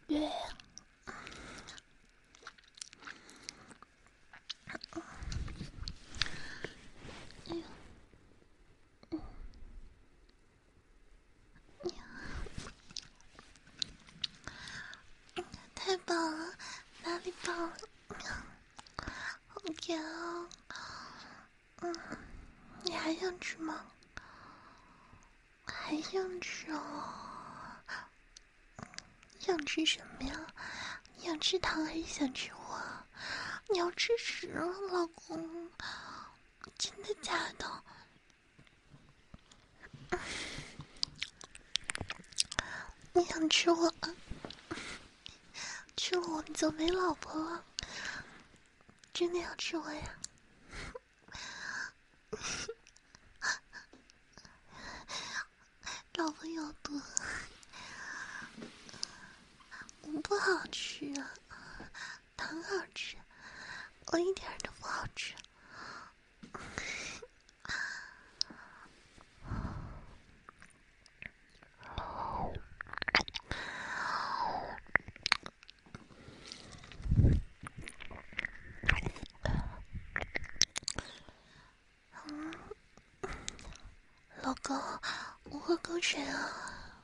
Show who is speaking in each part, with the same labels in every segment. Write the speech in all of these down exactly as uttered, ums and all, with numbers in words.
Speaker 1: 对。哎呦，太棒了，哪里棒了？好甜啊！嗯，你还想吃吗？还想吃哦？你想吃什么呀？你想吃糖还是想吃我？你要吃屎了，老公！真的假的？你想吃我？吃我你就没老婆了？真的要吃我呀？老婆有毒，我不好吃啊，糖好吃，我一点都不好吃。嗯，老公，我喝口水啊。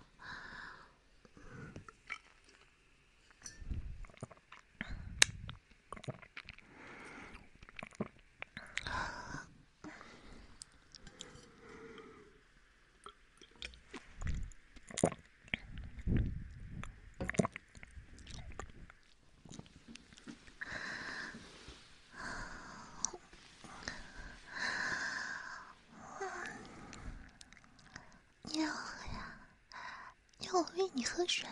Speaker 1: 你要喝呀？要我喂你喝水？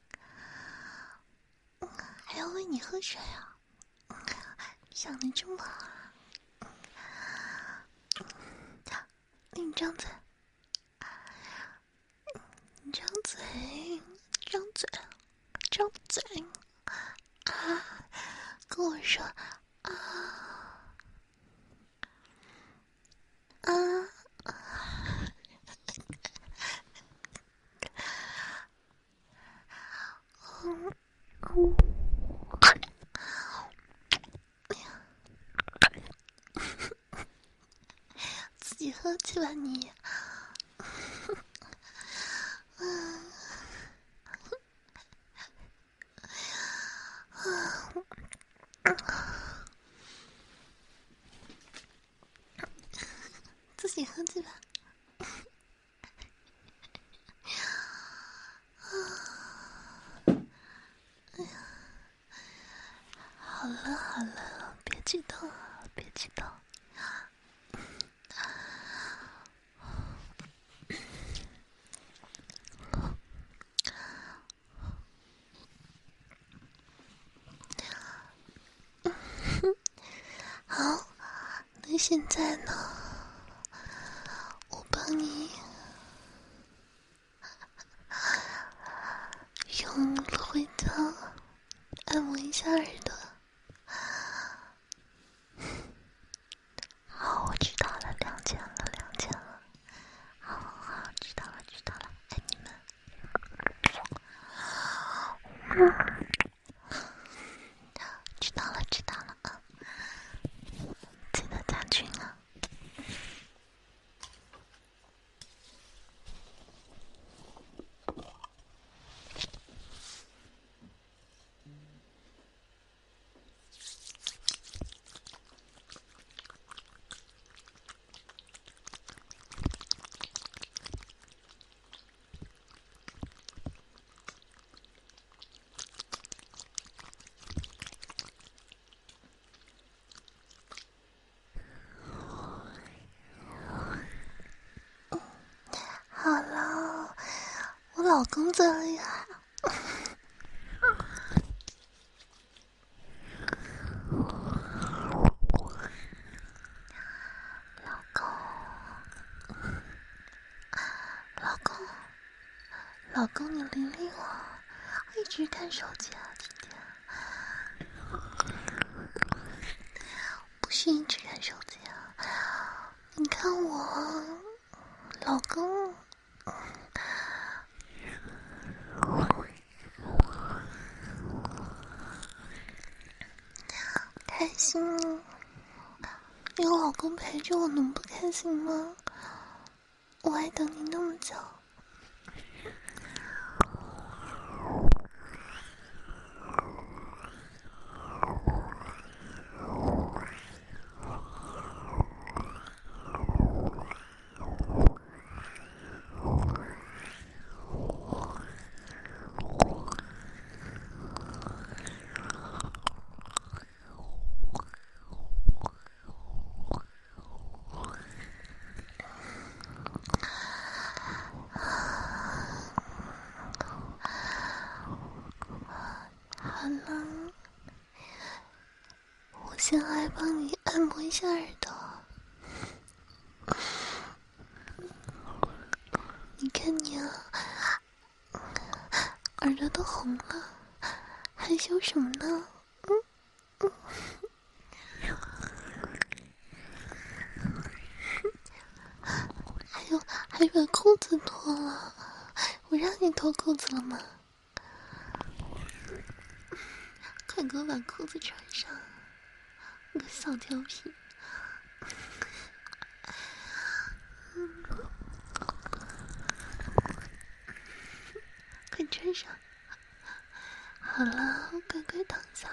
Speaker 1: 还要喂你喝水啊？想的这么好啊！你张嘴，你张嘴，张嘴，张嘴啊！跟我说啊啊！嗯嗯，自己喝去吧你。嗯自己喝去吧。好了好了，别激动，别激动。好，那现在呢？我帮你用芦荟胶按摩一下耳朵。好，我知道了，两千了，两千了。好好好，知道了，知道了，爱你们。知道了，知道了啊！记得加群啊。好了，我老公最厉害。老公，老公，老公，你理理我，我一直看手机啊，今天不是一直看手机啊。你看我，老公。 心啊！有老公陪着我能不开心吗？我还等你那么久。好了，我先来帮你按摩一下耳朵。你看你啊，耳朵都红了，害羞什么呢？嗯嗯。还有还把裤子脱了，我让你脱裤子了吗？快给我把裤子穿上，你个小调皮！快穿上！好了，乖乖躺下。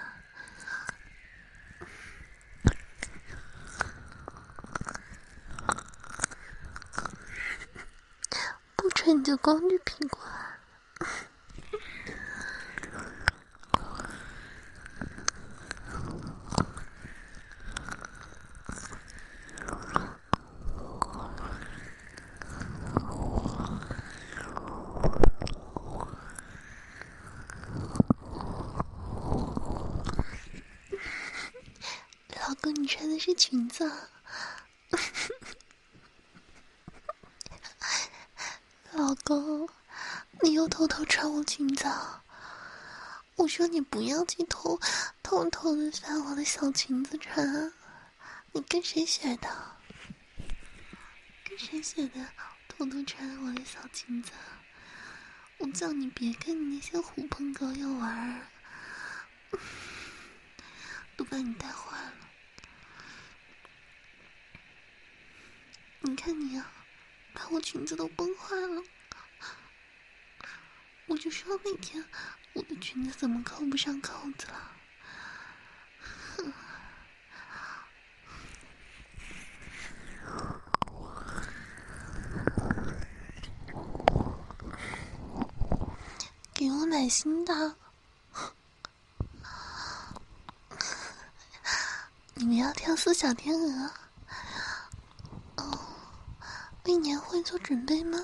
Speaker 1: 不穿你就光着屁股啊！老公，你穿的是裙子啊！老公，你又偷偷穿我裙子啊！我说你不要去偷偷偷的翻我的小裙子穿啊！你跟谁学的？跟谁学的？偷偷穿我的小裙子？我叫你别跟你那些狐朋狗友玩儿，都把你带坏了。你看你啊，把我裙子都崩坏了。我就说那天我的裙子怎么扣不上扣子了？哼！给我买新的。你们要跳四小天鹅？哦，为年会做准备吗？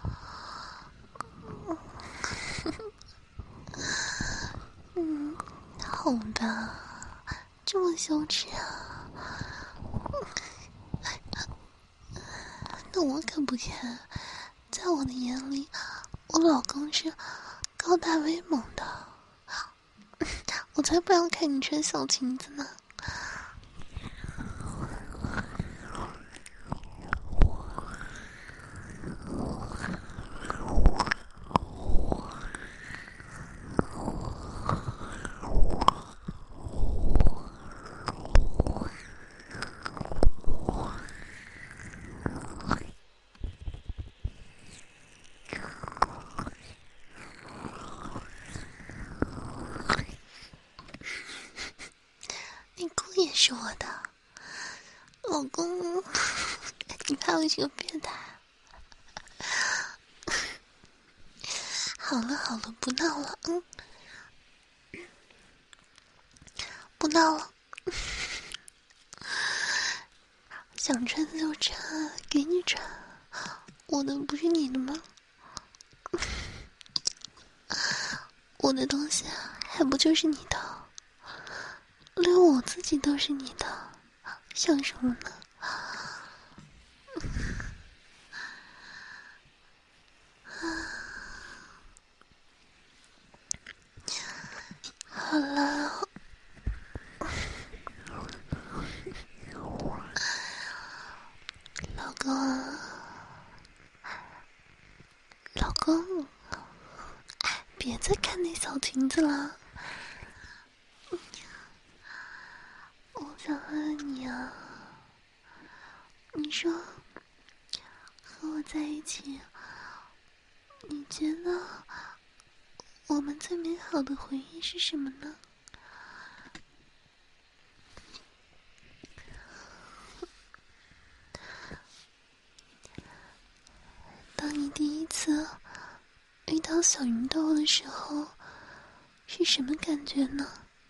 Speaker 1: 嗯，好吧，这么羞耻啊！那我可不看，在我的眼里，我老公是高大威猛的，我才不要看你穿小裙子呢。内裤也是我的，老公，你怕我是个变态？好了好了，不闹了，嗯，不闹了。想穿就穿，给你穿，我的不是你的吗？我的东西还不就是你的？连我自己都是你的，想什么呢？好了，老公，老公，别再看那小裙子了。我想问你啊，你说和我在一起，你觉得我们最美好的回忆是什么呢？当你第一次遇到小芸豆的时候，是什么感觉呢？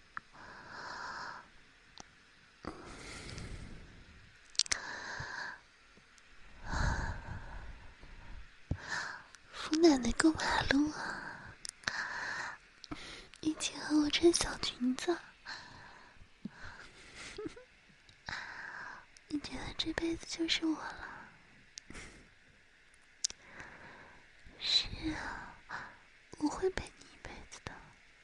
Speaker 1: 扶奶奶过马路啊，一起和我穿小裙子，你觉得这辈子就是我了？是啊，我会陪你一辈子的。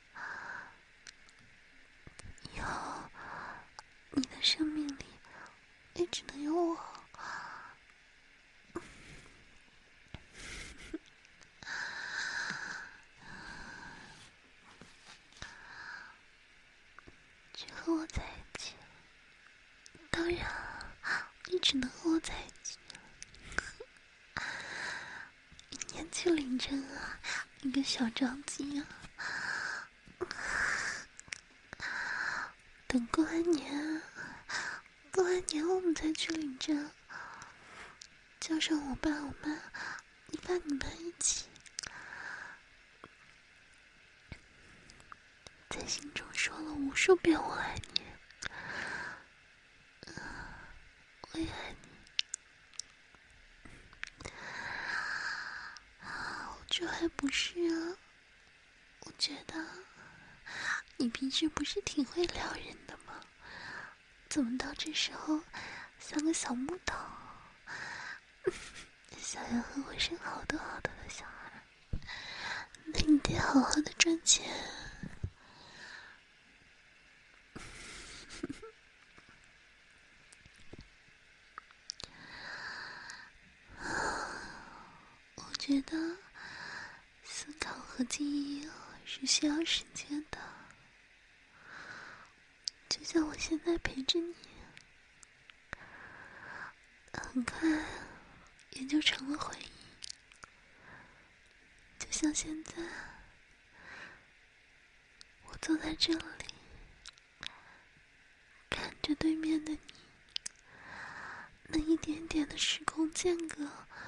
Speaker 1: 以后你的生命里也只能有我。只和我在一起，当然你只能和我在一起。明年去领证啊，你个小着急啊！等过完年，过完年我们再去领证。叫上我爸我妈，你爸你妈一起，在心中说了无数遍我爱你，我也爱你。这还不是啊？我觉得你平时不是挺会撩人的吗？怎么到这时候像个小木头，想要和我生好多好多的小孩？那你得好好的赚钱。我觉得思考和记忆是需要时间的，就像我现在陪着你，很快也就成了回忆。就像现在，我坐在这里，看着对面的你，那一点点的时空间隔，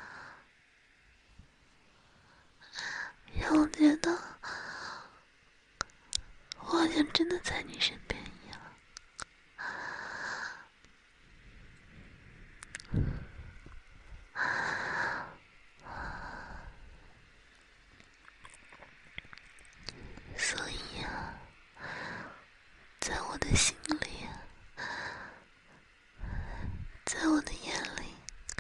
Speaker 1: 让我觉得我好像真的在你身边一样。所以啊，在我的心里，在我的眼里，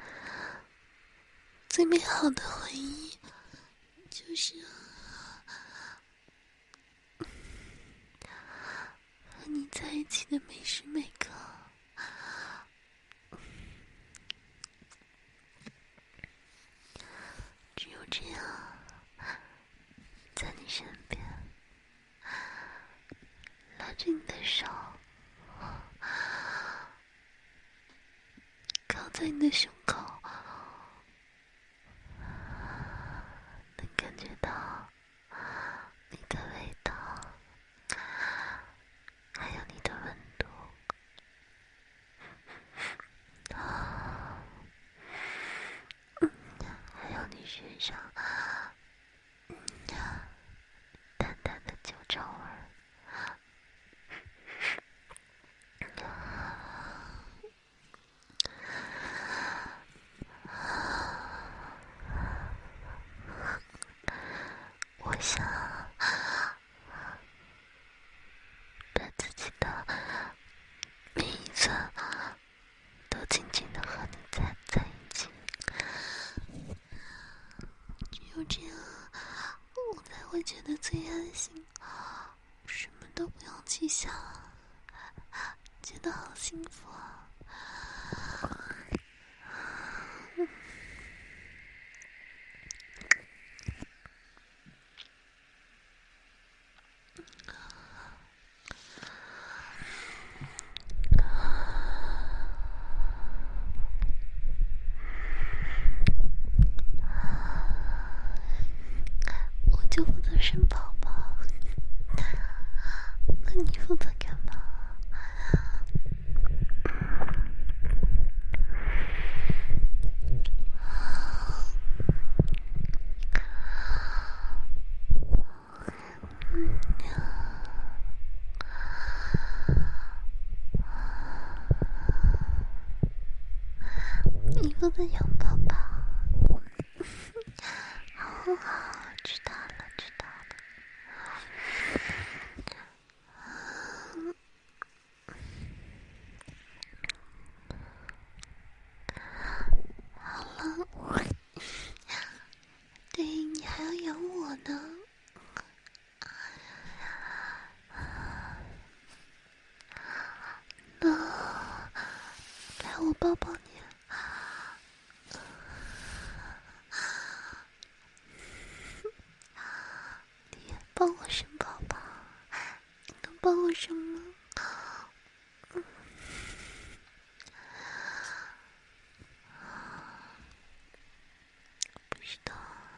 Speaker 1: 最美好的回忆就是和你在一起的每时每刻。只有这样，在你身边，拉着你的手，靠在你的胸口，能感觉到你的味道，还有你的温度，还有你身上淡淡的酒糟味儿。我想把自己的每一寸都紧紧的和你在在一起，只有这样，我才会觉得最安心，什么都不用去想，觉得好幸福啊！ 你负责干嘛？你负责养宝宝。好好，知道了，知道了。好了，对，你还要养我呢。那来，我抱抱你。你帮我生宝宝，你能帮我生吗？不知道，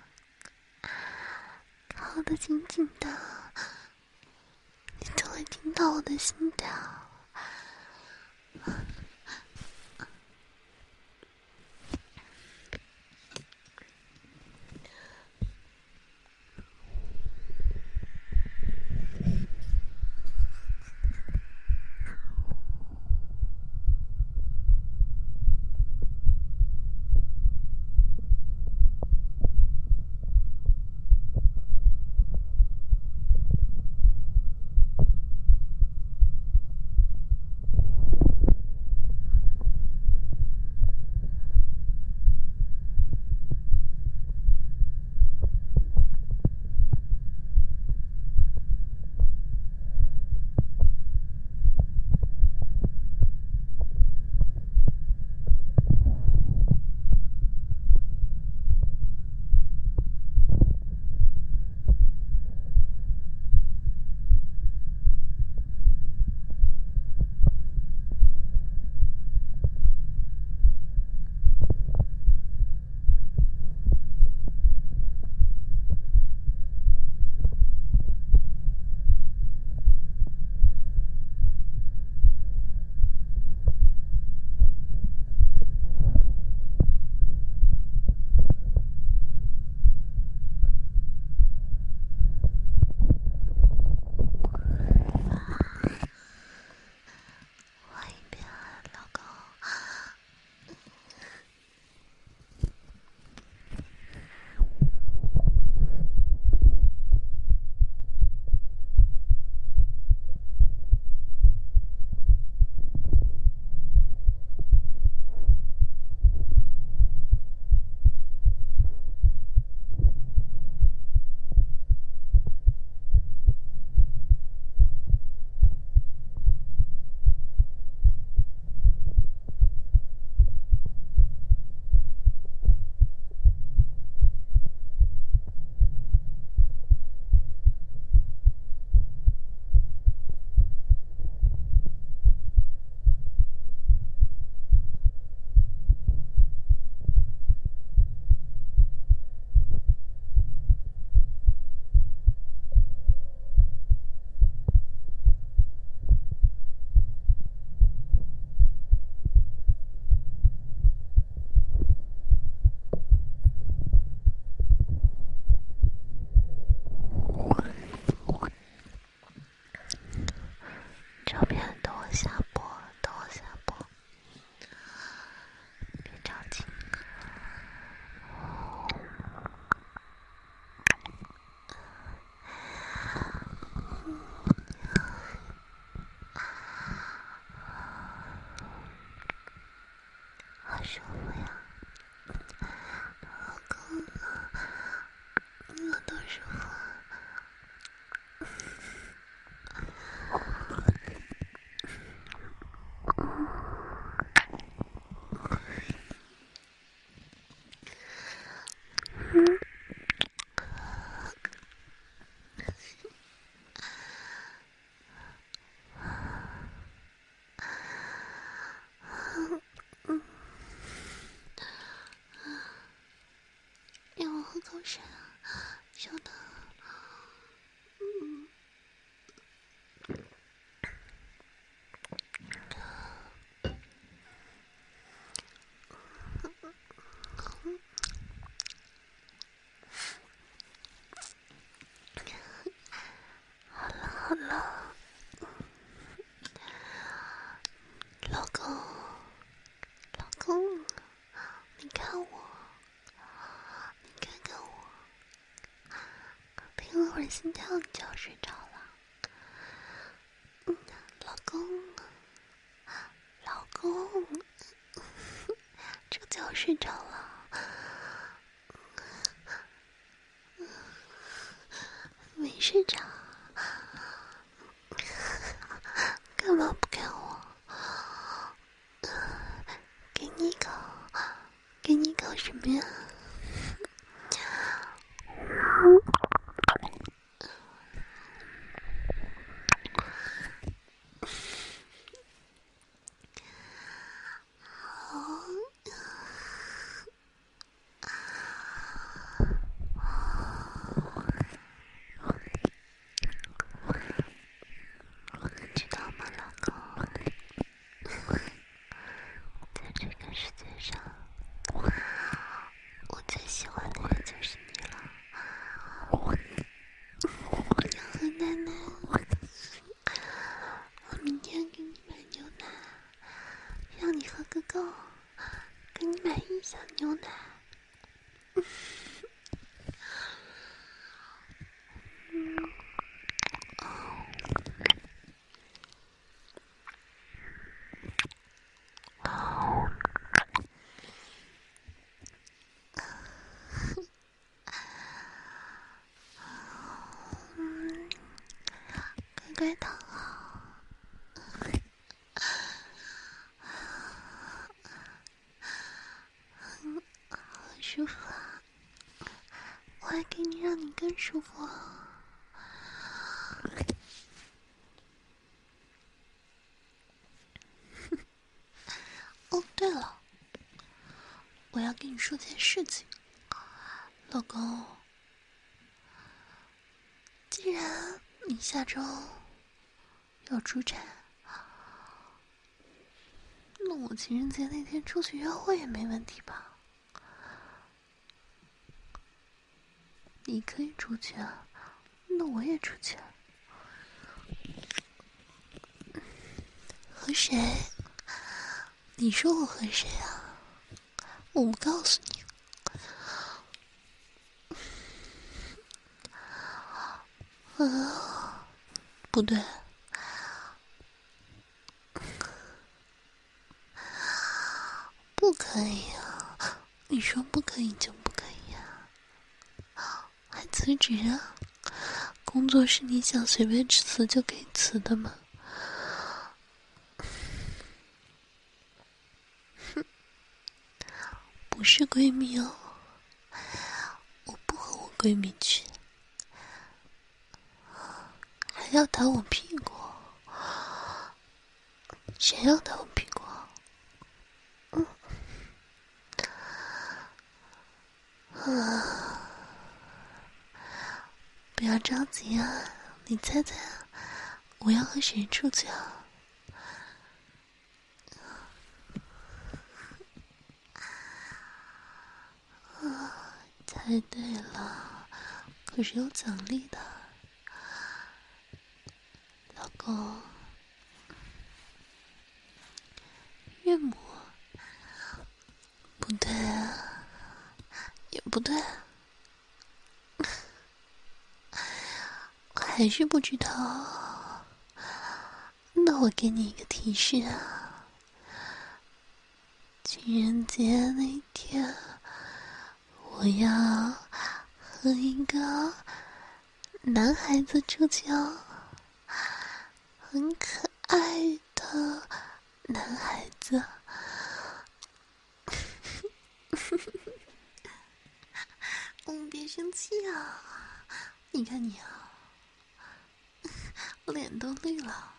Speaker 1: 靠得紧紧的，你就会听到我的心跳。 好了，老公，老公，你看我，你看看我，听了会儿心跳你就要睡着了。嗯，老公，老公，这就要睡着了。没睡着，干嘛不看我？给你搞，给你搞什么呀？知道吗，老公？在这个世界上，我最喜欢的人就是你了。我和奶奶，我明天给你买牛奶，让你喝个够，给你买一箱牛奶。嗯，哦。嗯，乖乖躺好，嗯，好舒服啊！我还给你让你更舒服啊！哦，对了，我要跟你说件事情，老公。既然你下周要出差，那我情人节那天出去约会也没问题吧？你可以出去啊，那我也出去啊。和谁？你说我和谁啊？我不告诉你。啊，不对，不可以啊！你说不可以就不可以啊？还辞职啊？工作是你想随便辞就可以辞的吗？哼，不是闺蜜哦，我不和我闺蜜去，还要打我屁股？谁要打我屁股？嗯，啊，不要着急啊，你猜猜，我要和谁出去啊？啊，猜对了，可是有奖励的，老公。岳母？不对啊，也不对，我还是不知道。那我给你一个提示啊，情人节那天，我要和一个男孩子出去哦，很可爱的男孩子。嗯，别生气啊！你看你啊，我脸都绿了，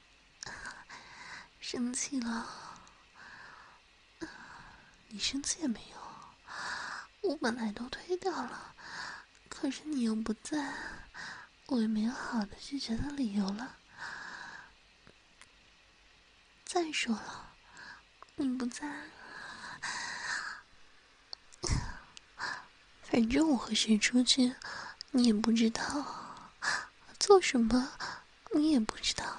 Speaker 1: 生气了。你生气也没有，我本来都推掉了，可是你又不在，我也没有好的拒绝的理由了。再说了，你不在，反正我和谁出去，你也不知道，做什么你也不知道，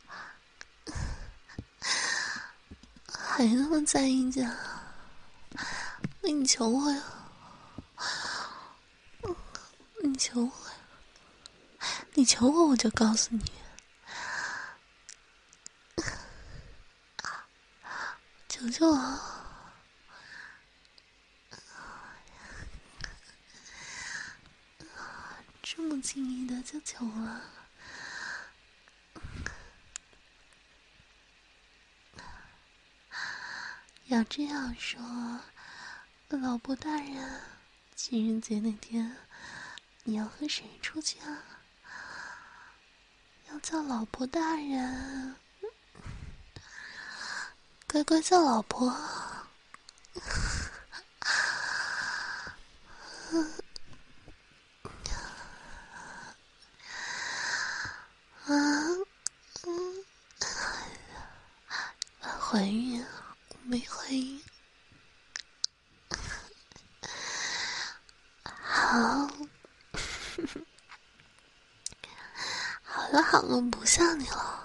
Speaker 1: 还那么在意家，那你求我呀，你求我呀，你求我我就告诉你，求求我，这么轻易的就求了。要这样说，老婆大人，情人节那天你要和谁出去啊？要叫老婆大人，乖乖叫老婆。啊，嗯，怀孕？我没怀孕。好，好了好了，不吓你了。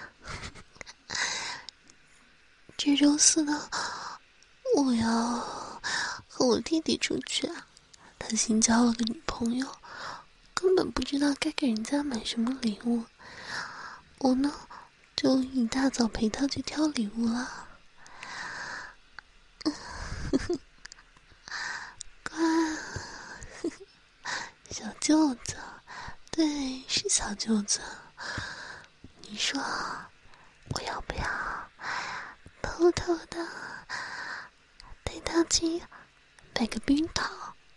Speaker 1: 这周四呢，我要和我弟弟出去啊。他新交了个女朋友，根本不知道该给人家买什么礼物。我呢，就一大早陪他去挑礼物了。乖，小舅子，对，是小舅子。你说我要不要偷偷的带他去摆个冰岛？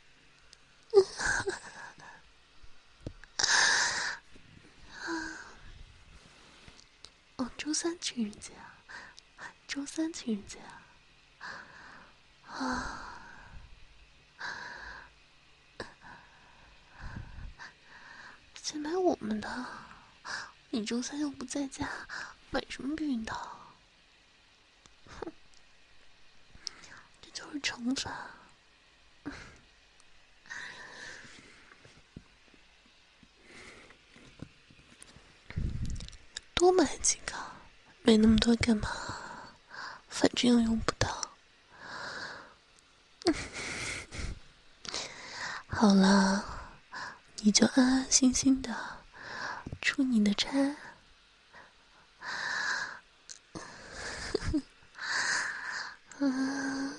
Speaker 1: 哦，周三情人节啊，周三情人节啊，啊，先买我们的。你周三又不在家，买什么避孕套？哼，这就是惩罚。多买几个，没那么多干嘛？反正又用不到。好了，你就安安心心的出你的差。嗯，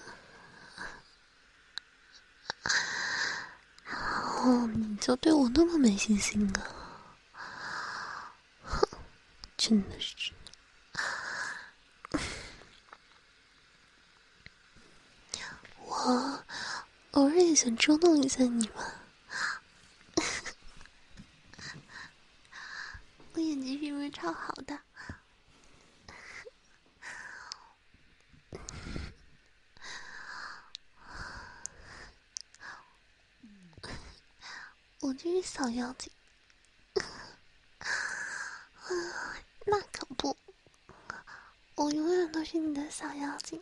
Speaker 1: 哦，你就对我那么没信心啊？哼，真的是。我偶尔也想捉弄一下你嘛。我演技是不是超好的？我就是小妖精。那可不，我永远都是你的小妖精。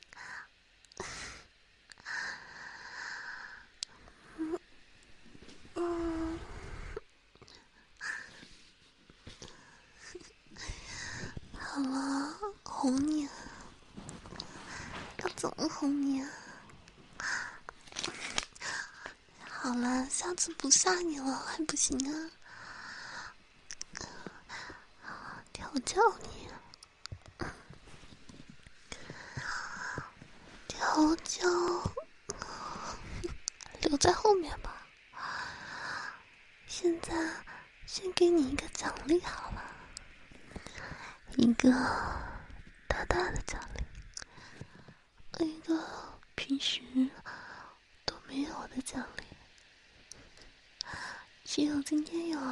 Speaker 1: 嗯嗯，好了，哄你，要怎么哄你啊？好了，下次不吓你了还不行啊？调教你，调教，留在后面吧。现在先给你一个奖励好了，一个大大的奖励，一个平时都没有的奖励，只有今天有。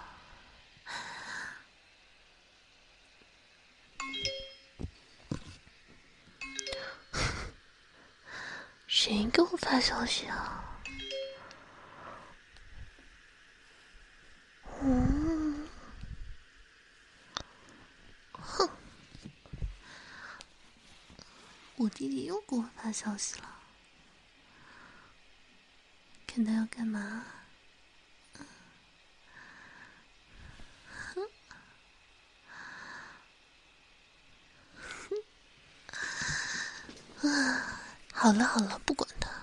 Speaker 1: 谁给我发消息啊？嗯，哼，我弟弟又给我发消息了，看他要干嘛？哼， 好了好了，不管他。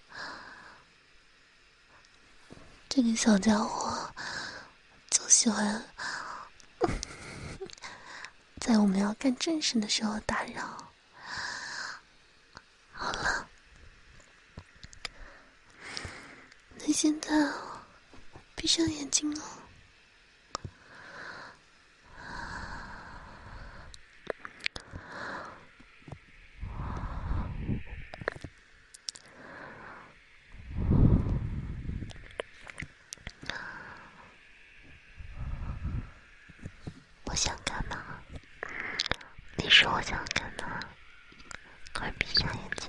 Speaker 1: 这个小家伙就喜欢在我们要干正事的时候打扰。好了，那现在闭上眼睛了。我想干嘛？你说我想干嘛？快闭上眼睛。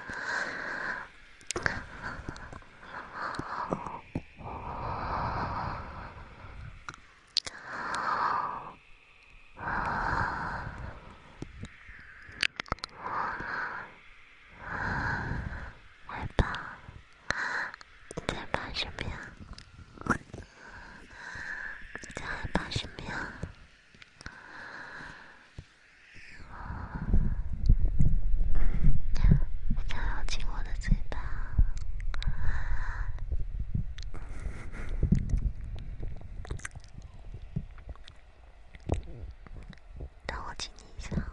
Speaker 1: 害怕？你在怕什么呀？你在害怕什么呀？想要亲我的嘴巴？让我亲你一下。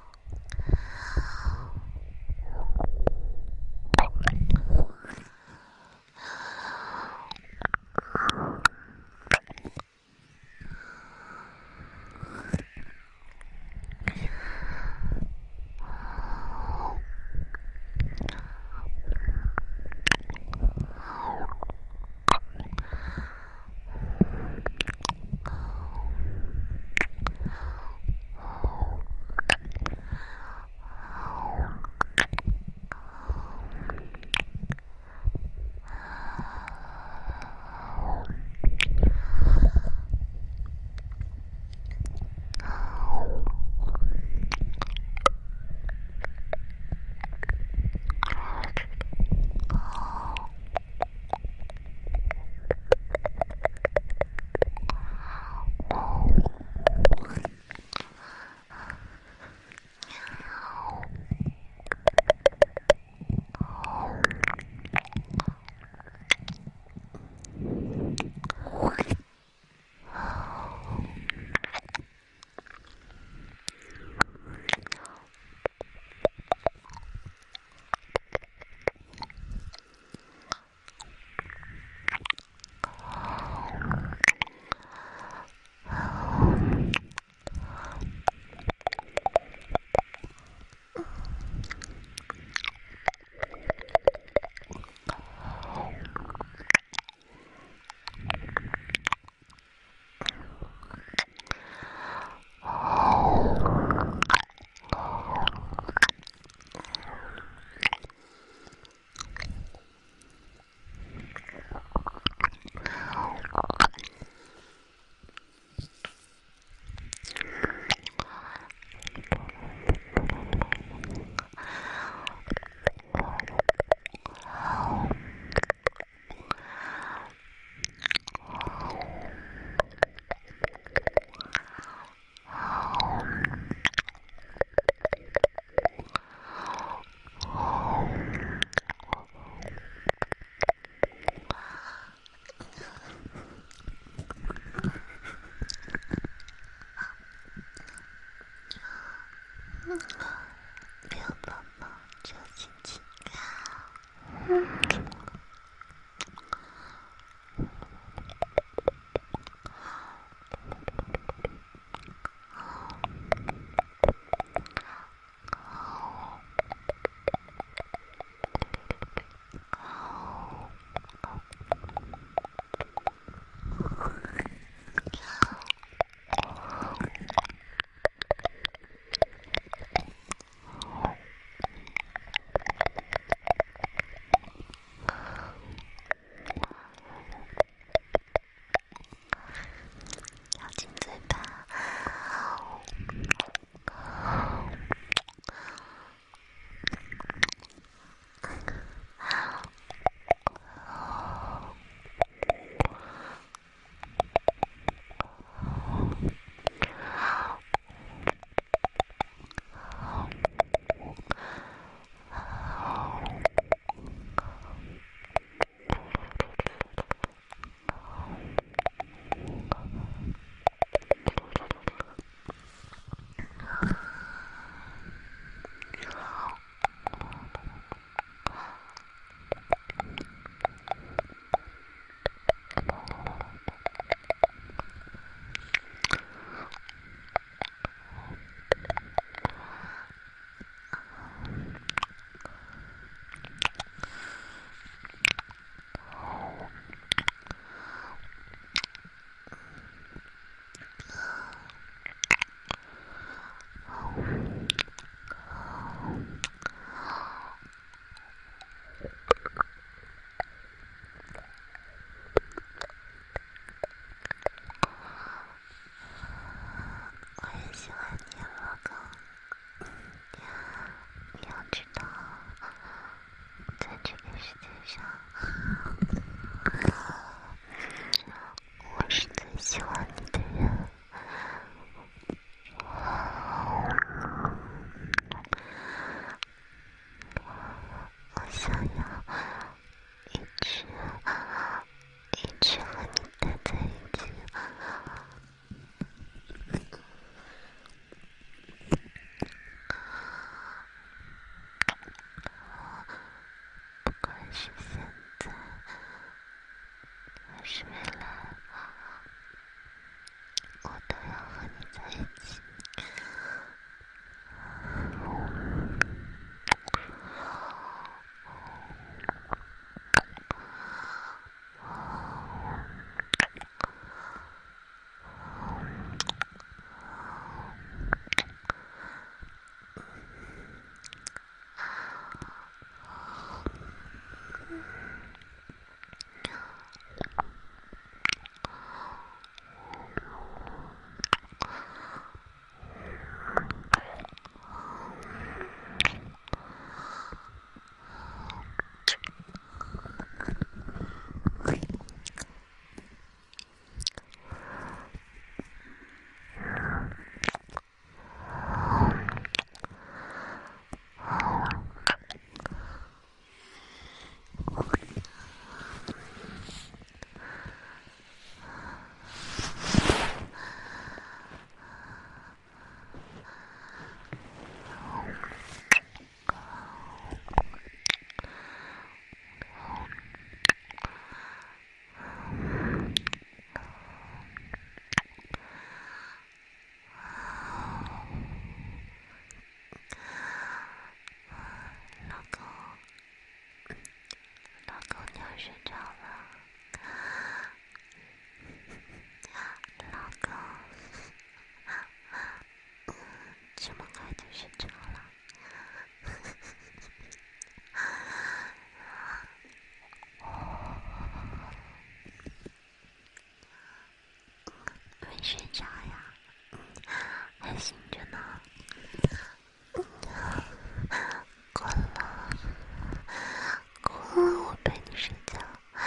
Speaker 1: 不要抱抱，只要亲亲。 还醒着呢。困了，困了，我陪你睡觉。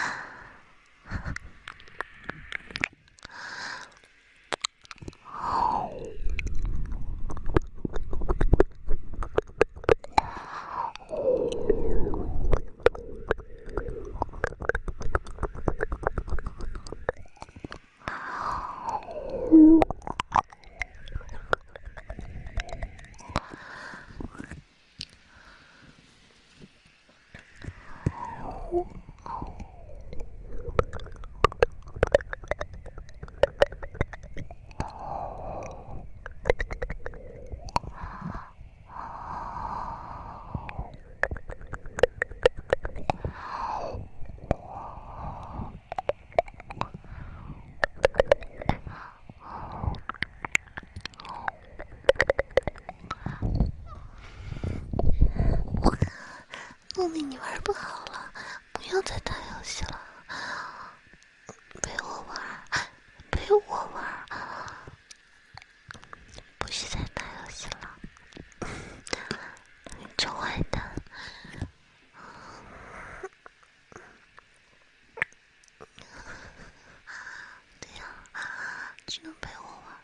Speaker 1: 梦里你玩不好了，不要再打游戏了，陪我玩，陪我玩，不许再打游戏了，你臭坏蛋！对呀，只能陪我玩。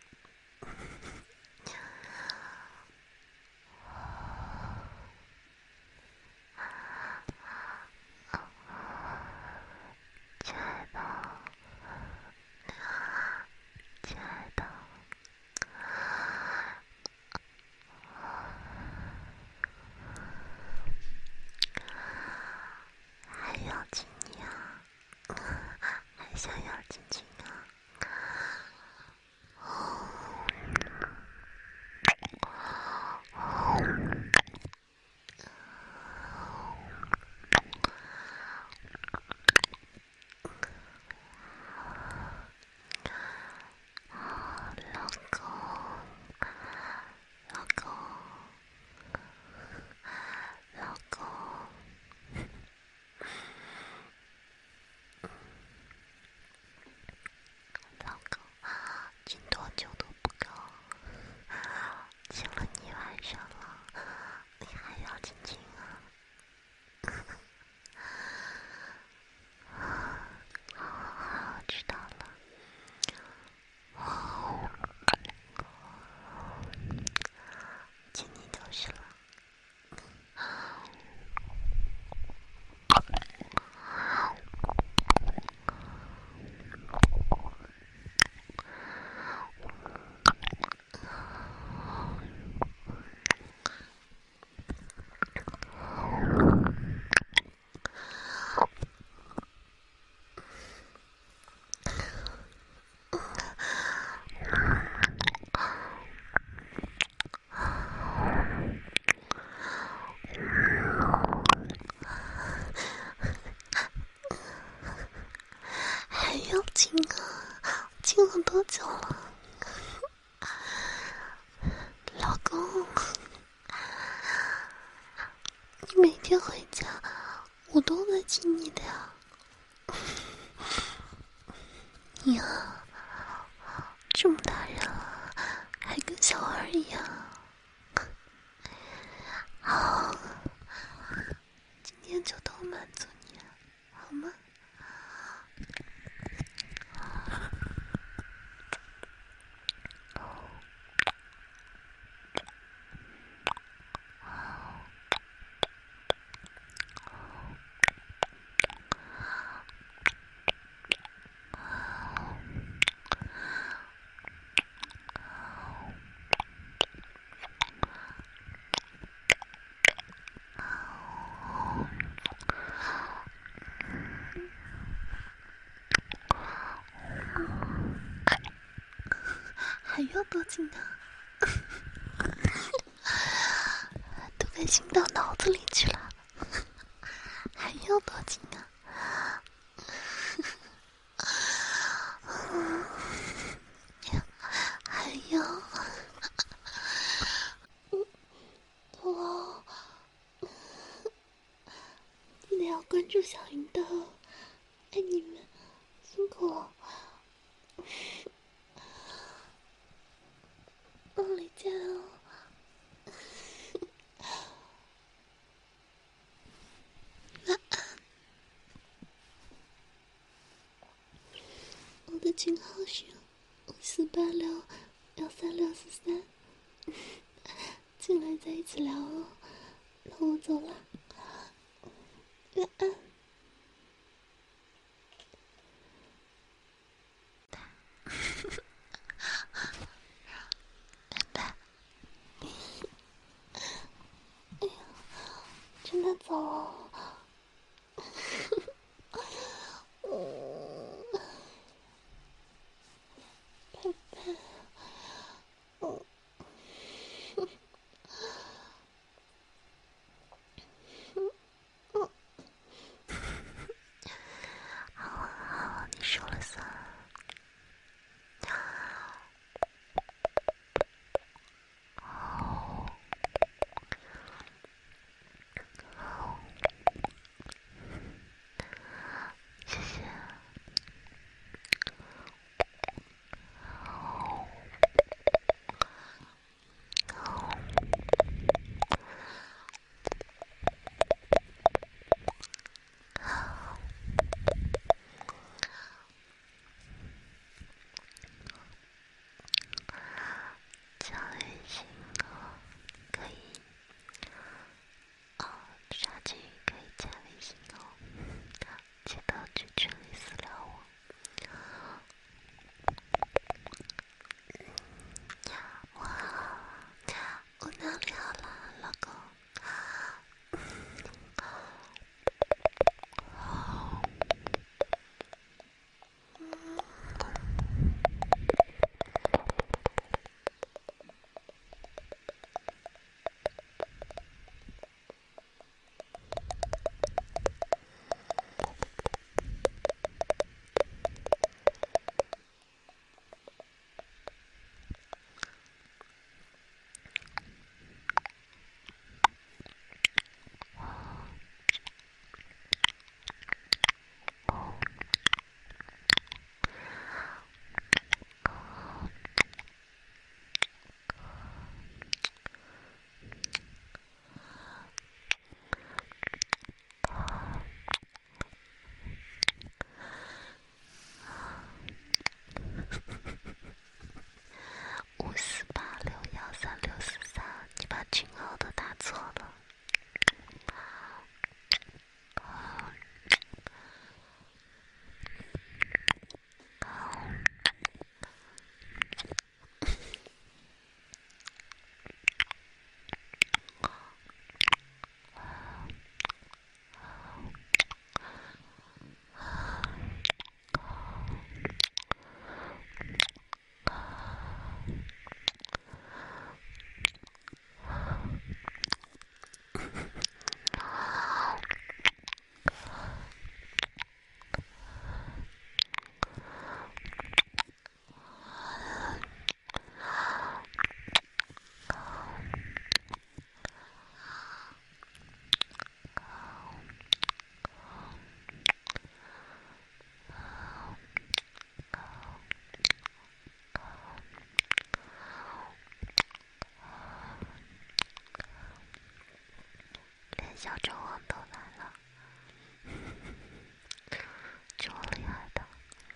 Speaker 1: 亲爱的，亲爱的，还要亲你啊？还想要亲亲啊？老公，老公，老公，老公，亲多久都不够，亲了你一晚上了，你还要亲亲啊？好好好，知道了。亲你就是了。还要亲啊？亲了多久了？老公，你每天回家，我都在亲你的呀。你啊，这么大人了，还跟小孩一样。好，今天就都满足你，好吗？还要多近啊？都快亲到脑子里去了，还要多近啊？还要？我记得要关注小云的，爱你们，辛苦了。 梦里见哦。晚安。我的群号是五四八六幺三六四三，进来在一起聊哦。那我走了，晚安。拜拜。哎呀，真的走哦。嗯，拜拜。嗯。好啊好啊，你说了算。谢谢。加微信哦，可以。哦，杀鸡可以加微信哦，记得去群里私聊我。哇，我哪里好了，老公？五四八六幺三六四三，你把群号都打错了。连小周王都来了，这么厉害的。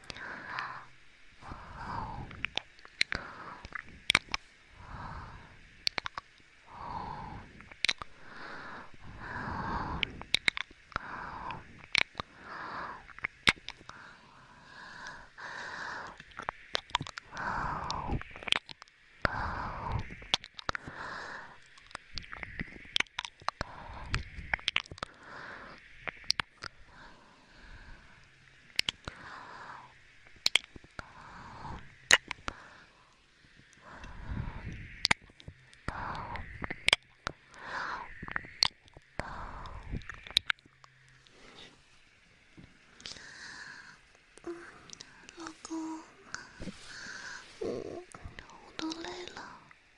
Speaker 1: 老公，嗯，我都累了，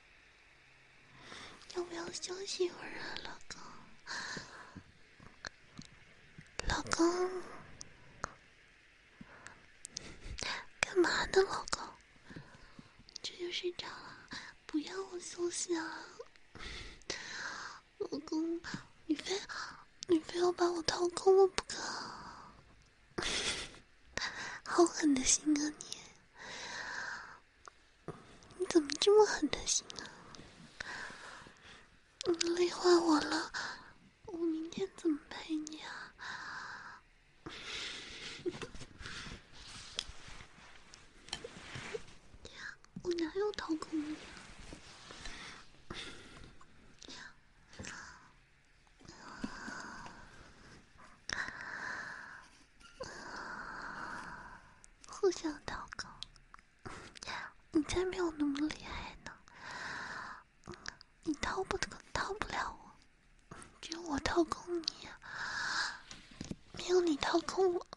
Speaker 1: 要不要休息一会儿啊，老公？老公，干嘛呢，老公？这就睡着了，不要休息啊！老公，你非你非要把我掏空了不可！好狠的心啊你！你怎么这么狠的心啊？你累坏我了，我明天怎么陪你啊？我哪有掏空你啊？互相掏空，你才没有那么厉害呢！你掏不掏不了我，只有我掏空你，没有你掏空我。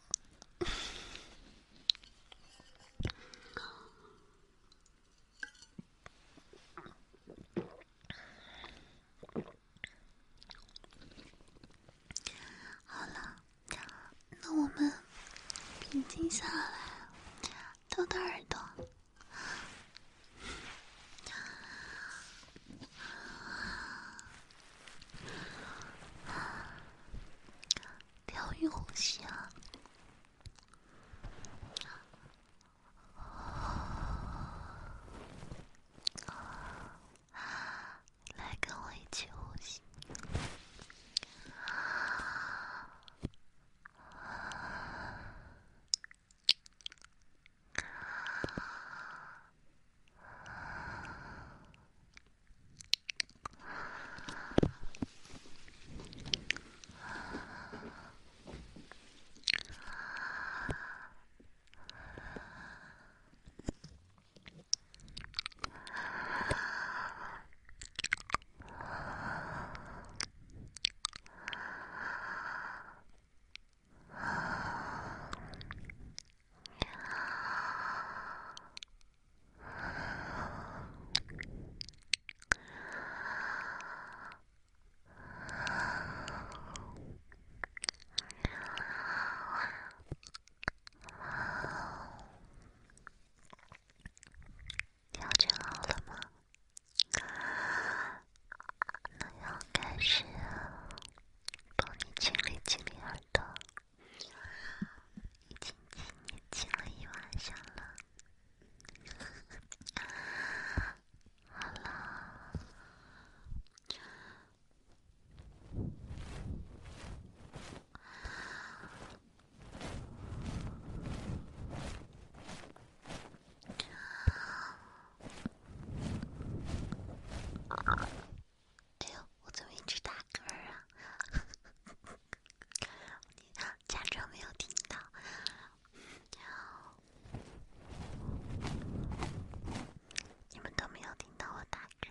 Speaker 1: 好了，那我们平静下来，掏掏耳朵。调匀呼吸啊！来，跟我一起呼吸。调整好了吗？那要开始帮你清理清理耳朵，已经清理清了一晚上了。好了，哎呦，我怎么一直打嗝啊？假装没有听到。你们都没有听到我打嗝。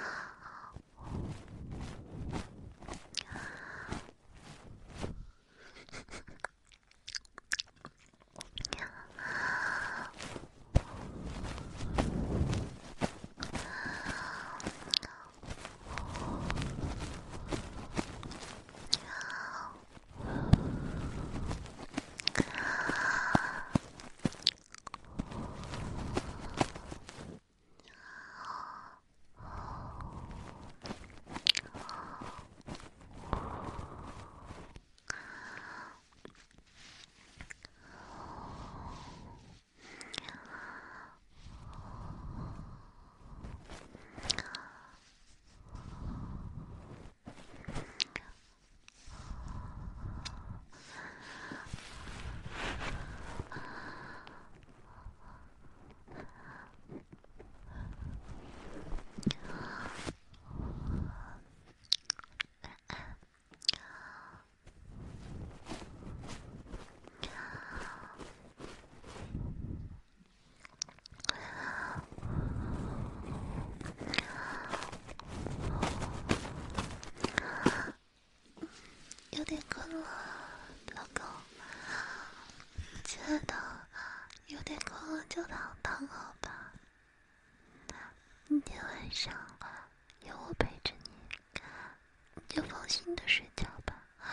Speaker 1: 有点困了，老公，亲爱的，有点困了就躺躺好吧。今天晚上有我陪着你，你就放心的睡觉吧。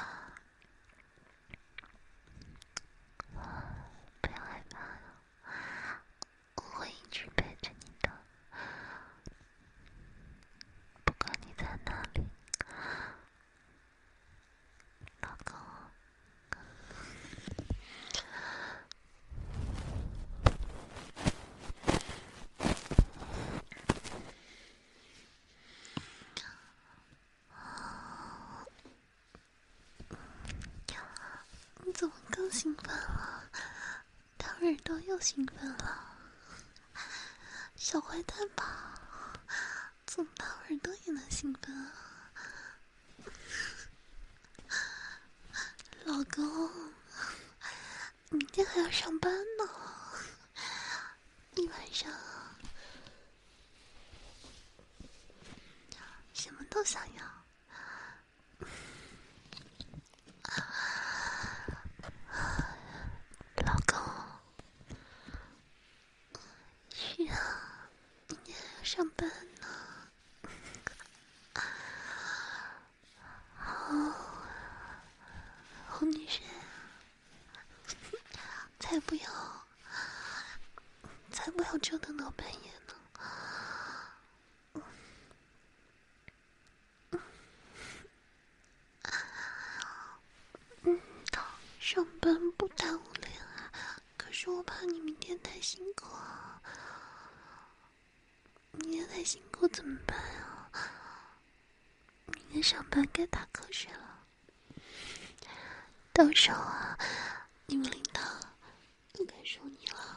Speaker 1: 不要害怕了，我会一直陪着你的。 朵又兴奋了，小坏蛋吧，这么大耳朵也能兴奋啊！老公，明天还要上班呢，一晚上什么都想要。老公，是啊，明天还要上班呢。好，哄你睡，才不要，才不要折腾到半夜呢。嗯，上班不耽误恋爱，可是我怕你明天太辛苦啊。明天太辛苦怎么办啊？明天上班该打瞌睡了，到时候啊，你们领导又该说你了。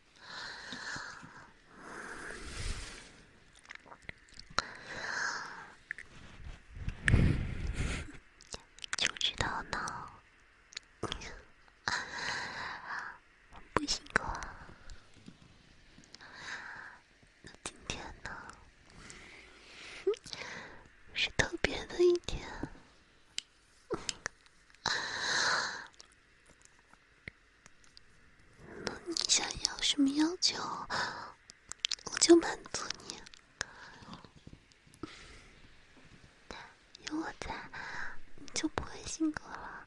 Speaker 1: 就知道闹，不辛苦啊。那今天呢，是特别的一天。那你想要什么要求，我就满足你。有我在，你就不会辛苦了。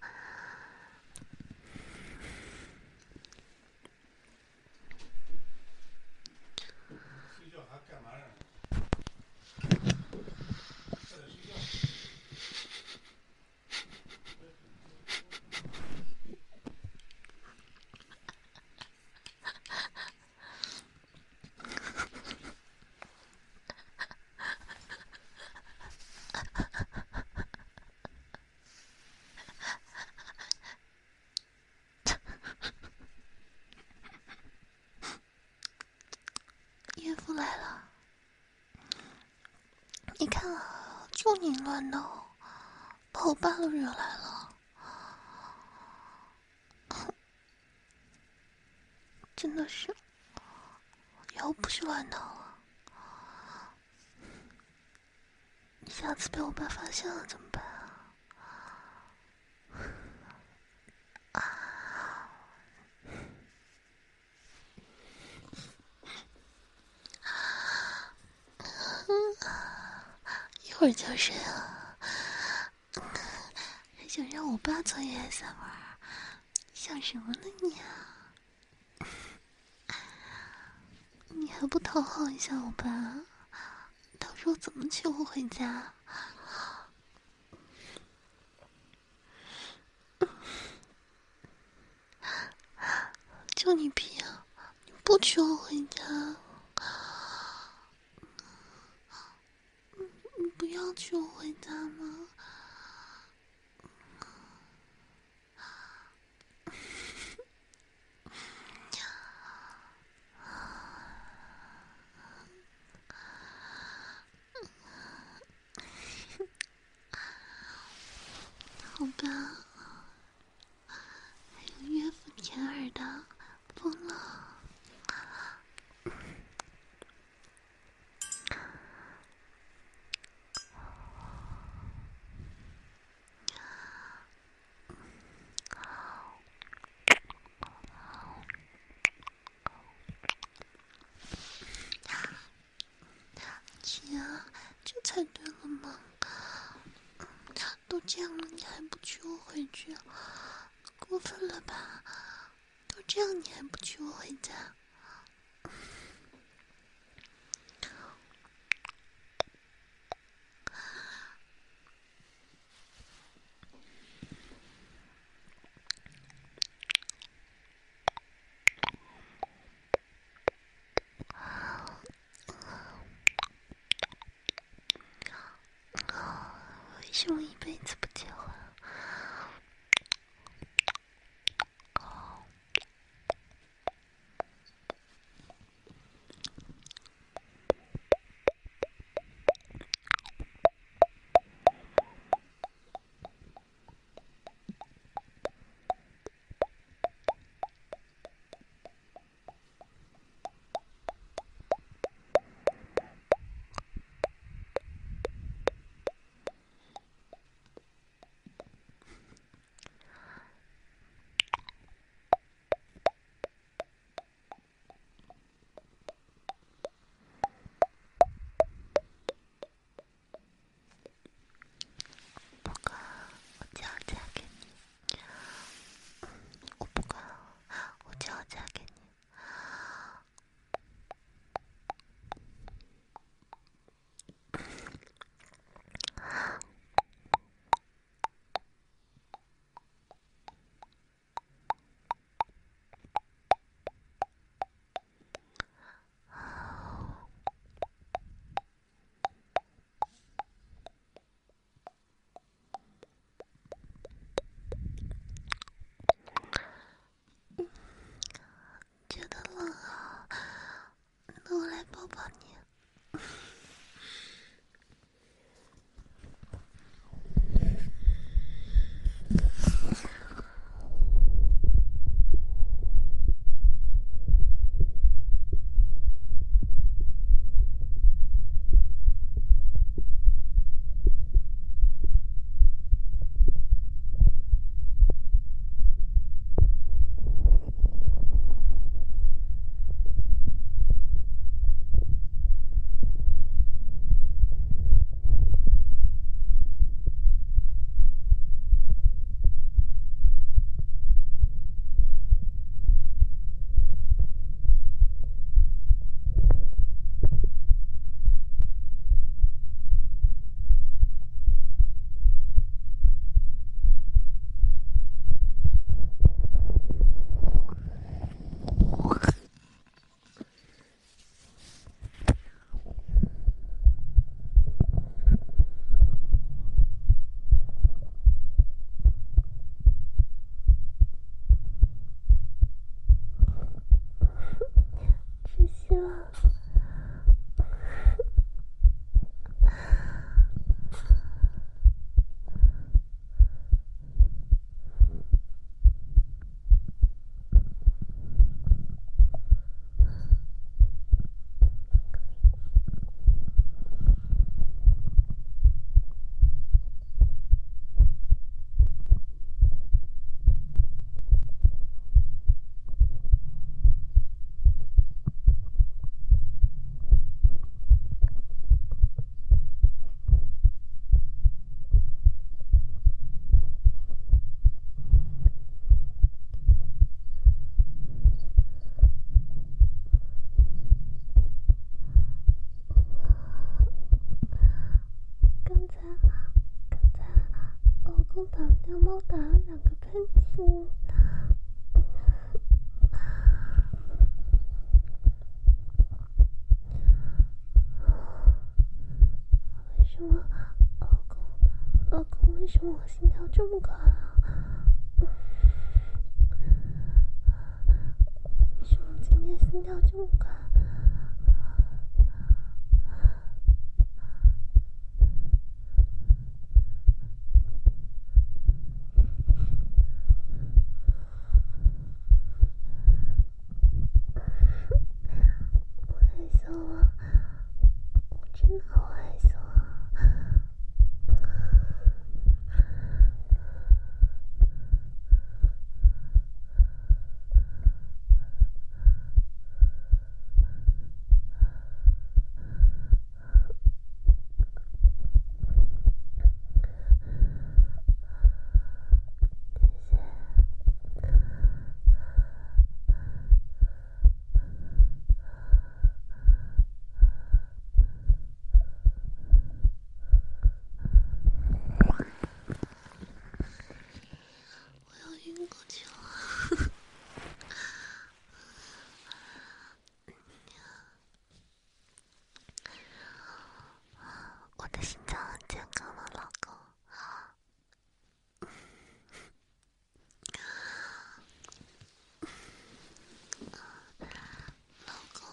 Speaker 2: 睡觉还干嘛呢？快点睡觉。
Speaker 1: 岳父来了，你看啊，就你乱闹，把我爸都惹来了。真的是，以后不许乱闹了。下次被我爸发现了怎么办啊？一会儿就睡了，还想让我爸做 A S M R， 想什么呢你啊？你还不讨好一下我爸，到时候怎么娶我回家？就你皮啊！你不娶我回家，你不要娶我回家吗？好吧，还有岳父舔耳的，疯了。亲啊，这才对了嘛！都这样了，你还不娶我回去，过分了吧？都这样，你还不娶我回家？为什么一辈子不结婚？ 公打掉猫打了两个喷嚏。为什么，老公，老公，为什么我心跳这么快啊？为什么今天心跳这么快？我害羞了，我真的好害羞啊！我要晕过去了。我的心脏很健康了，老公。老公，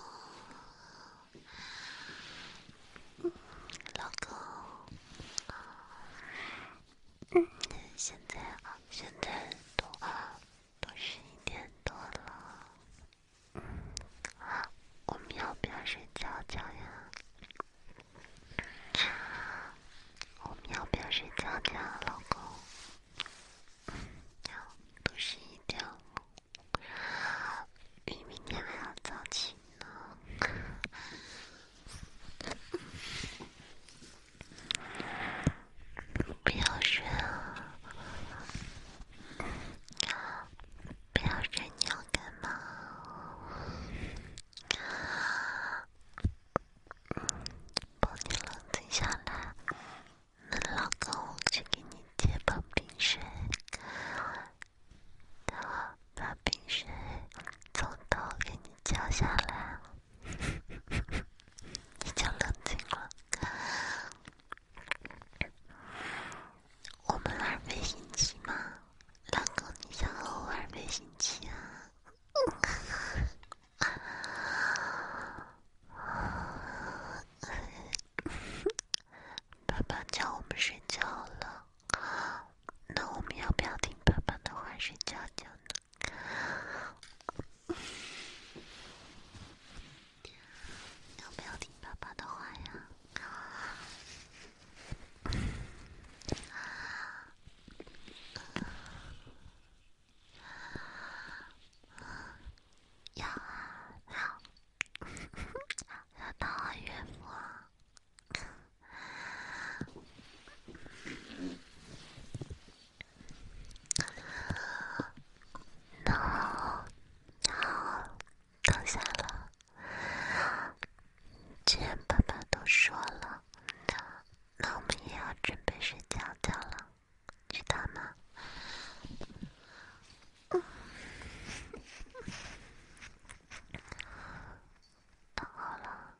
Speaker 1: 老公，嗯，现在现在都都十一点多了，嗯，我们要不要睡觉觉呀？我们要不要睡觉觉，老公？都十一点了，你明天还要早起呢。不要睡啊！不要睡，你要干嘛？帮你冷静下来。那老公，我去给你接盆冰水，把冰水从头给你浇下来，你就冷静了。我们玩飞行棋吗？老公，你想和我玩飞行棋啊？爸爸叫我们睡觉了，那我们要不要听爸爸的话睡觉觉呢？要不要听爸爸的话呀？要啊，要，要讨好岳父啊。然后，然后躺下了。既然爸爸都说了，那我们也要准备睡觉觉了，知道吗？躺好了。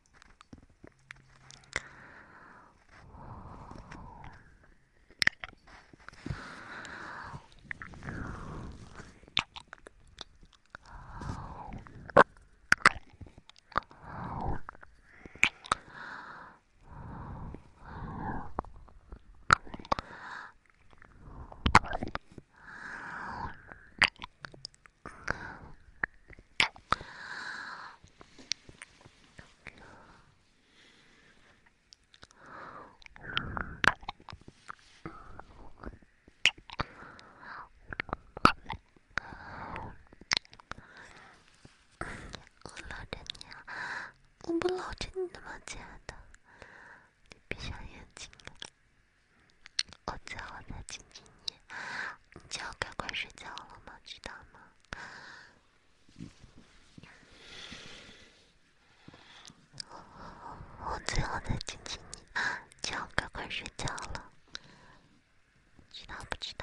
Speaker 1: 我搂着你啊，我不搂着你的吗，亲爱的？你闭上眼睛，我最后再亲亲你，你就要赶快睡觉了吗？知道吗？我最后再亲亲你，就要赶快睡觉了，知道不知道？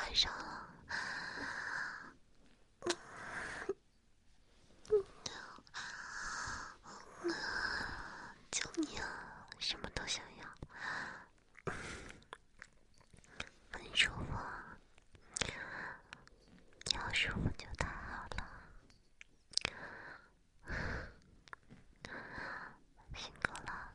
Speaker 1: 晚上了。就你啊，什么都想要，很舒服啊，你要舒服就太好了。辛苦了。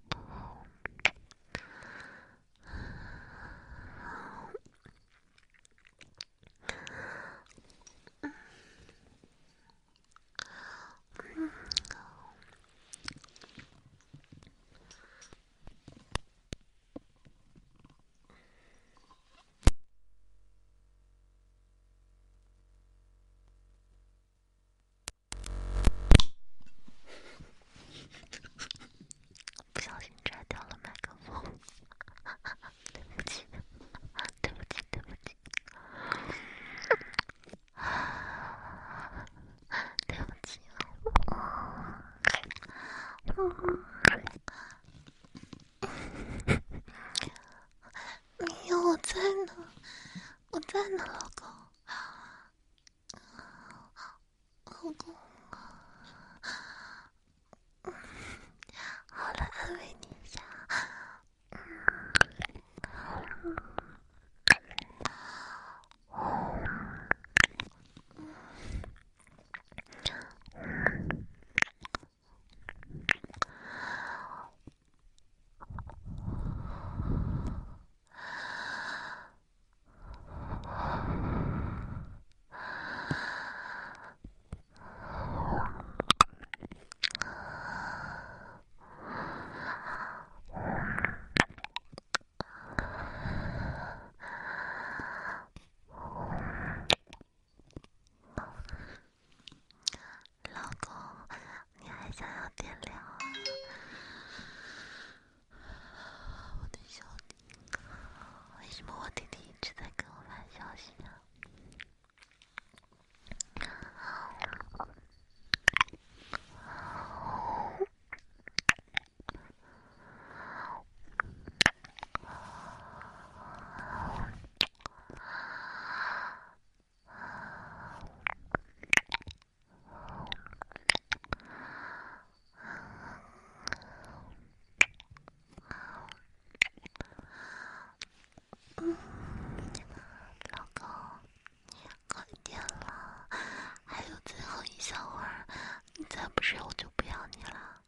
Speaker 1: 不小心摘掉了麦克风，对不起，对不起，对不起，对不起。你有我在呢，我在呢，老公，老公，好了，安慰你一下。老公，你还想要点料啊？我的小弟，为什么我弟弟一直在给我发消息啊？老公，快点了，还有最后一小会儿，你再不睡我就不要你了。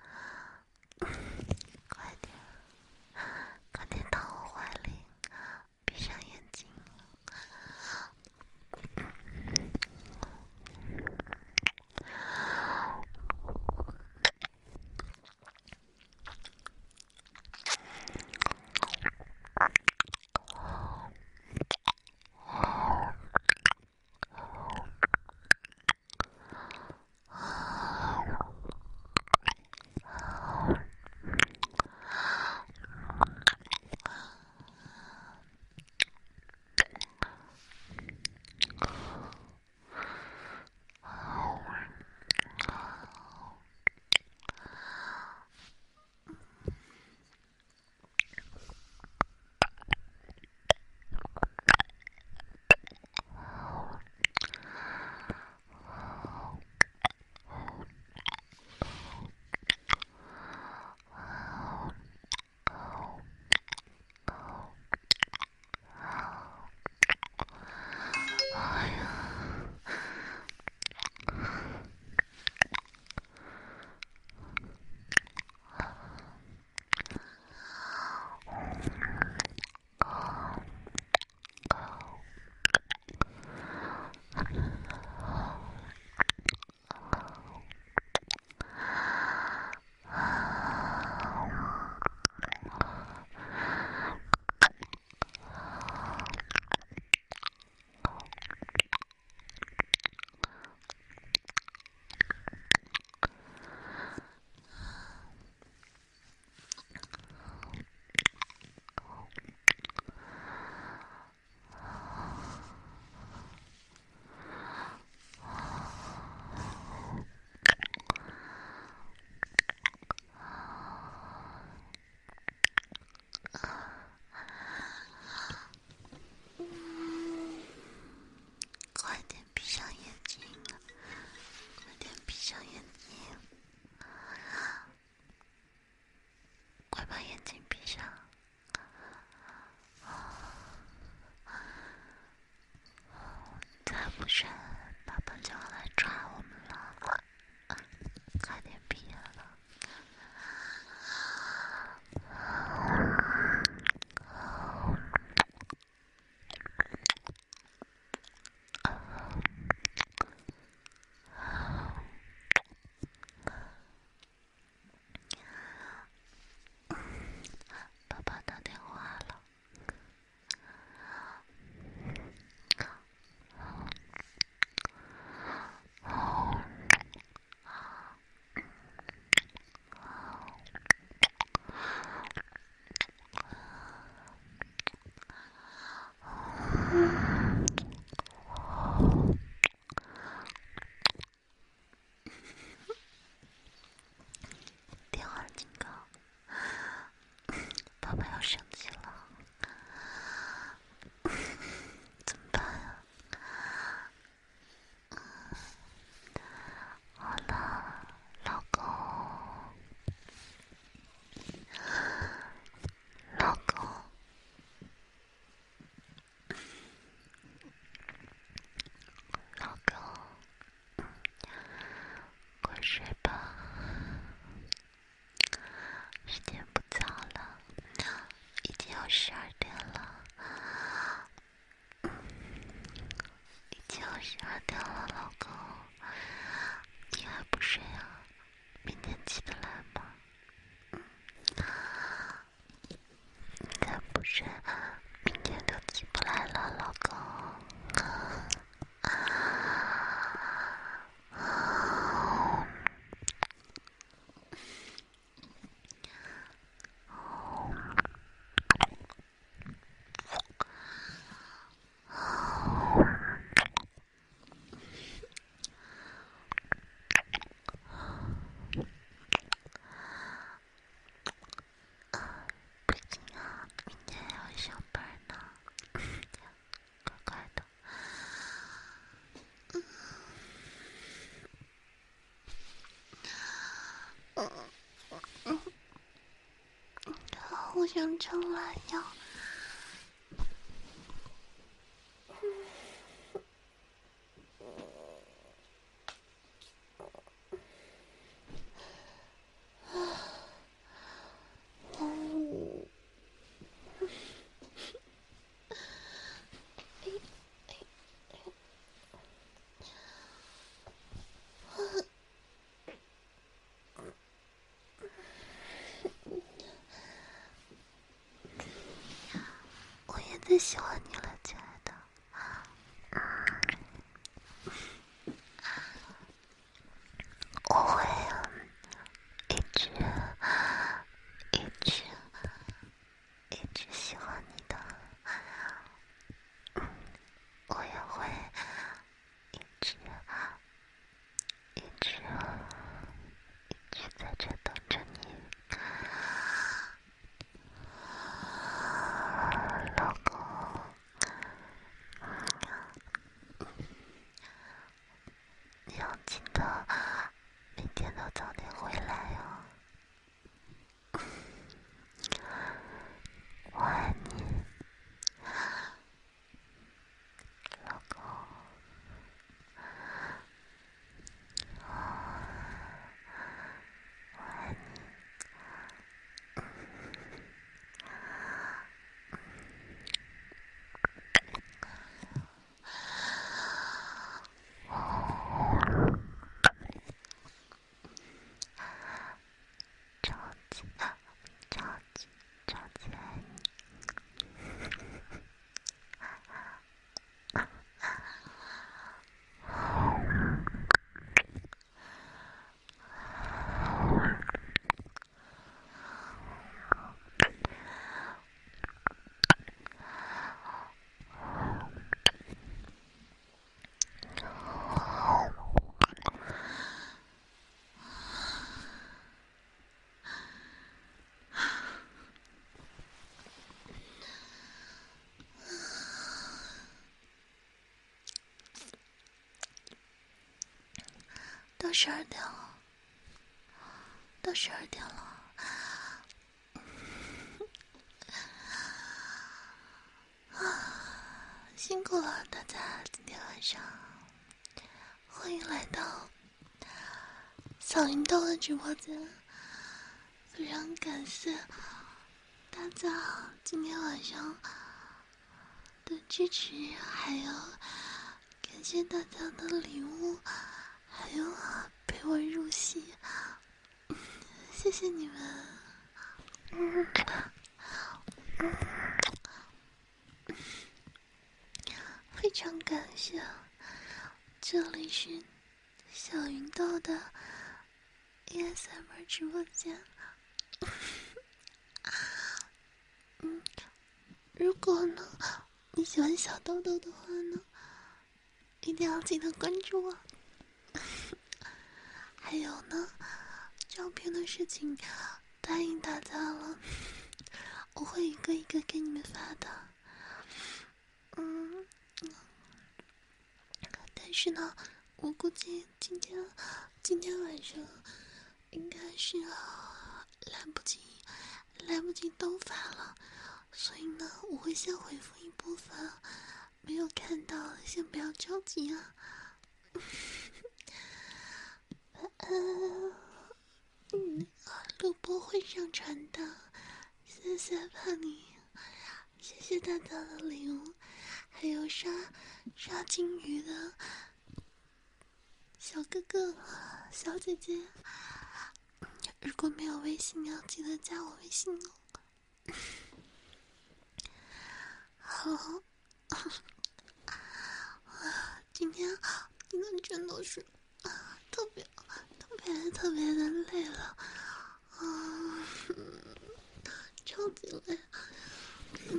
Speaker 1: 快点，快点躺我怀里，闭上眼睛。 吧，时间不早了，已经要十二点了，已经要十二点了，老公，你还不睡啊？明天起得来吗？你再不睡，明天就起不来了，老公。不行啊，明天要上班呢，乖乖的。我想吃辣椒。我也最喜欢你了，亲爱的。我会一直一直一直喜欢你的，我也会一直一直一直在这等着你，老公。你要记得每天都早点回来哦，我爱你，老公。我爱你。超级超级超级爱你。到十二点了，到十二点了，辛苦了大家，今天晚上欢迎来到小云豆的直播间，非常感谢大家今天晚上的支持，还有感谢大家的礼物，还有陪我入戏，谢谢你们。嗯嗯，非常感谢，这里是小云豆的 A S M R 直播间。嗯，如果呢你喜欢小豆豆的话呢，一定要记得关注我。还有呢，照片的事情答应大家了，我会一个一个给你们发的。嗯，但是呢，我估计今天今天晚上应该是来不及来不及都发了，所以呢，我会先回复一部分，没有看到的先不要着急啊。晚嗯嗯，录播会上传的，谢谢帕尼，谢谢大家的礼物，还有刷刷金鱼的小哥哥、小姐姐。如果没有微信，要记得加我微信哦。好，今天今天真的是特别特别特别的累了，啊，超级累。嗯，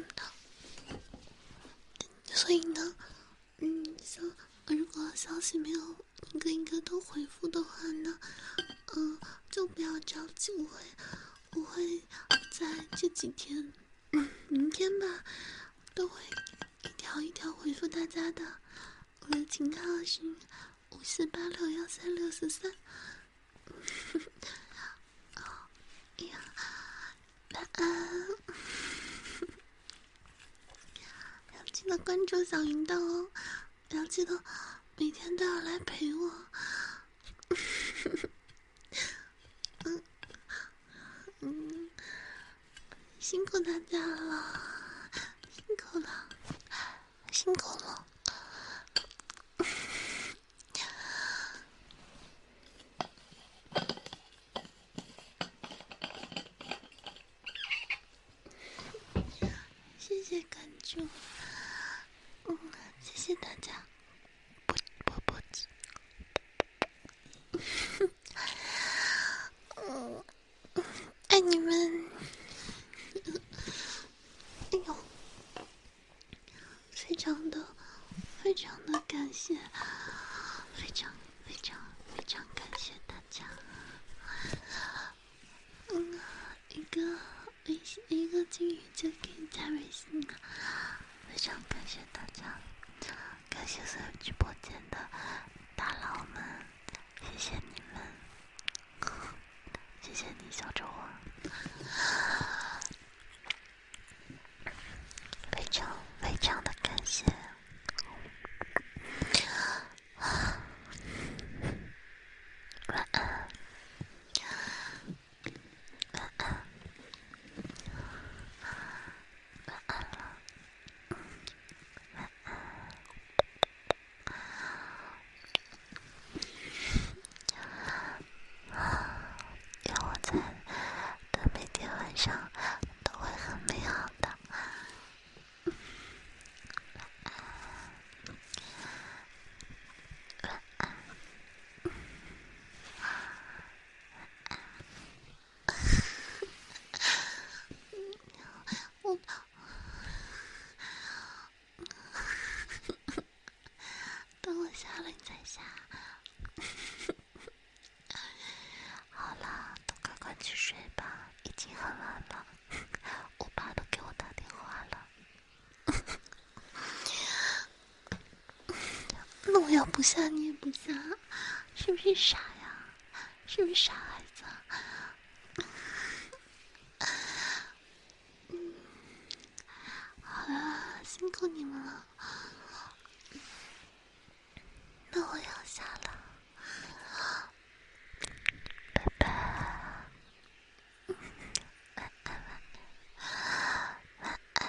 Speaker 1: 所以呢，嗯，消如果消息没有一个一个都回复的话呢，嗯，就不要着急，我会我会在这几天，嗯，明天吧，都会一条一条回复大家的。我的请号是五四八六幺三六四三。哎呀，晚安！要记得关注小铃铛哦，要记得每天都要来陪我。嗯嗯，辛苦大家了，辛苦了，辛苦了。谢谢关注，嗯，谢谢大家，不不不，嗯，爱你们，哎呦，非常的非常的感谢，非常非常非常感谢大家，嗯，一个微信一个金鱼就可以加微信了，非常感谢大家。感谢所有直播间的大佬们，谢谢你们，谢谢你小周啊，非常非常的感谢。晚安，晚安，晚安了，晚安。愿我在的每天晚上都会很美好的。我等我下了你再下。好了，都快快去睡吧，已经很晚了。我爸都给我打电话了。那我要不下你也不下，是不是傻呀？是不是傻孩子？嗯，好了，辛苦你们了。那我要下了，拜拜。晚安，晚安，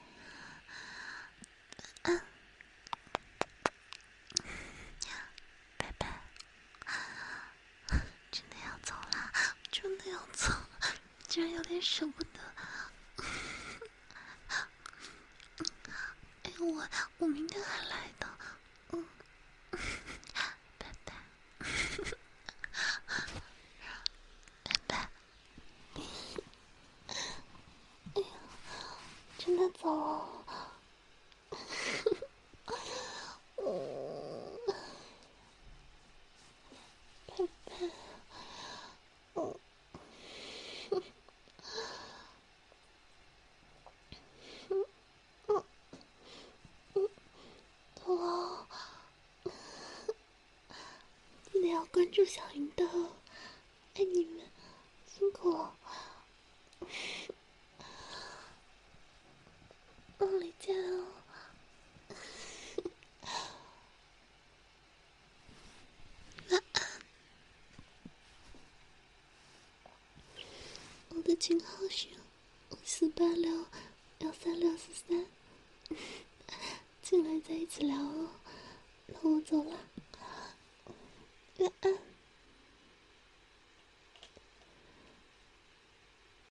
Speaker 1: 晚安，拜拜。真的要走了，真的要走了，居然有点舍不得。哎呦，我我明天还来的，嗯，拜拜，拜拜。哎呀，真的走了。嗯，拜拜。嗯，嗯嗯，走了。记得要关注小铃铛，爱你们，辛苦了。梦里见哦。晚安。 的群号是五四八六幺三六四三，进来再一起聊哦。那我走了，晚安。